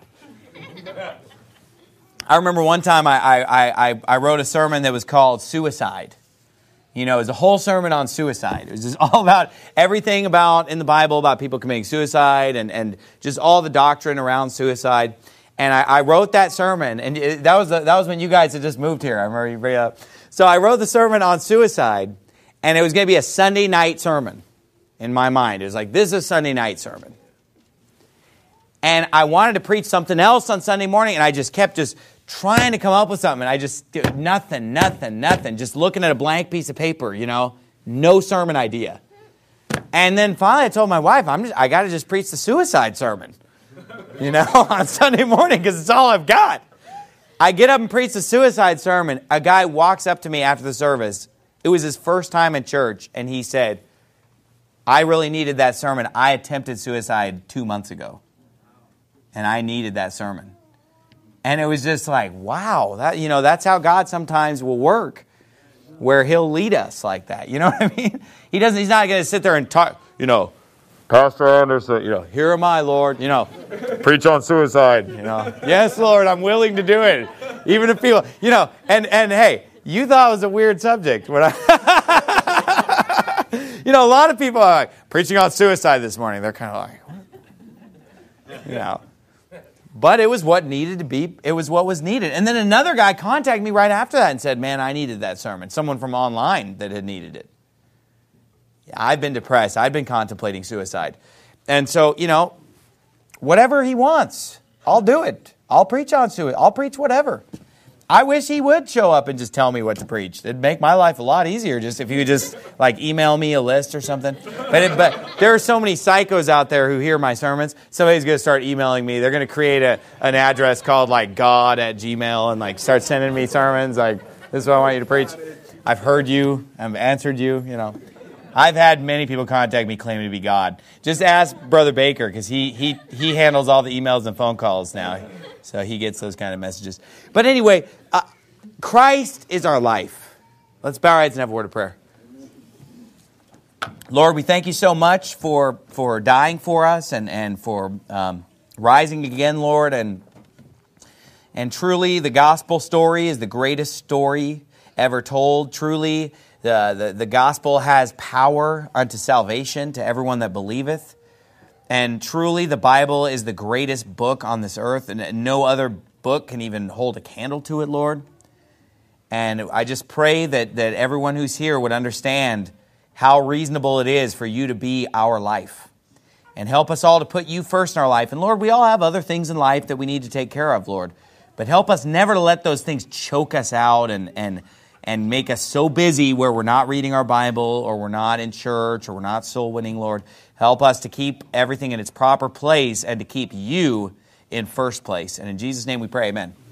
I remember one time I, I, I, I wrote a sermon that was called Suicide. You know, it was a whole sermon on suicide. It was just all about everything about in the Bible about people committing suicide and, and just all the doctrine around suicide. And I, I wrote that sermon, and it, that was the, that was when you guys had just moved here. I remember you bring it up. So I wrote the sermon on suicide, and it was going to be a Sunday night sermon in my mind. It was like, this is a Sunday night sermon. And I wanted to preach something else on Sunday morning, and I just kept just trying to come up with something. I just did nothing, nothing, nothing. Just looking at a blank piece of paper, you know, no sermon idea. And then finally I told my wife, I'm just, I got to just preach the suicide sermon, you know, on Sunday morning because it's all I've got. I get up and preach the suicide sermon. A guy walks up to me after the service. It was his first time in church, and he said, I really needed that sermon. I attempted suicide two months ago, and I needed that sermon. And it was just like, wow, that you know, that's how God sometimes will work, where He'll lead us like that. You know what I mean? He doesn't. He's not going to sit there and talk, you know, Pastor Anderson, you know, here am I, Lord, you know, preach on suicide, you know. Yes, Lord, I'm willing to do it. Even if people, you know, and, and hey, you thought it was a weird subject. When I you know, a lot of people are like, preaching on suicide this morning. They're kind of like, what? You know. But it was what needed to be, it was what was needed. And then another guy contacted me right after that and said, man, I needed that sermon. Someone from online that had needed it. I've been depressed. I've been contemplating suicide. And so, you know, whatever he wants, I'll do it. I'll preach on suicide. I'll preach whatever. I wish he would show up and just tell me what to preach. It'd make my life a lot easier just if he would just like email me a list or something. But it, but there are so many psychos out there who hear my sermons. Somebody's going to start emailing me. They're going to create a, an address called like God at Gmail and like start sending me sermons like, this is what I want you to preach. I've heard you. I've answered you, you know. I've had many people contact me claiming to be God. Just ask Brother Baker because he, he, he handles all the emails and phone calls now. So he gets those kind of messages. But anyway, uh, Christ is our life. Let's bow our heads and have a word of prayer. Lord, we thank you so much for, for dying for us and, and for um, rising again, Lord. And, and truly, the gospel story is the greatest story ever told. Truly, the, the, the gospel has power unto salvation to everyone that believeth. And truly, the Bible is the greatest book on this earth, and no other book can even hold a candle to it, Lord. And I just pray that, that everyone who's here would understand how reasonable it is for you to be our life. And help us all to put you first in our life. And Lord, we all have other things in life that we need to take care of, Lord. But help us never to let those things choke us out and, and, and make us so busy where we're not reading our Bible or we're not in church or we're not soul winning, Lord. Help us to keep everything in its proper place and to keep you in first place. And in Jesus' name we pray, amen.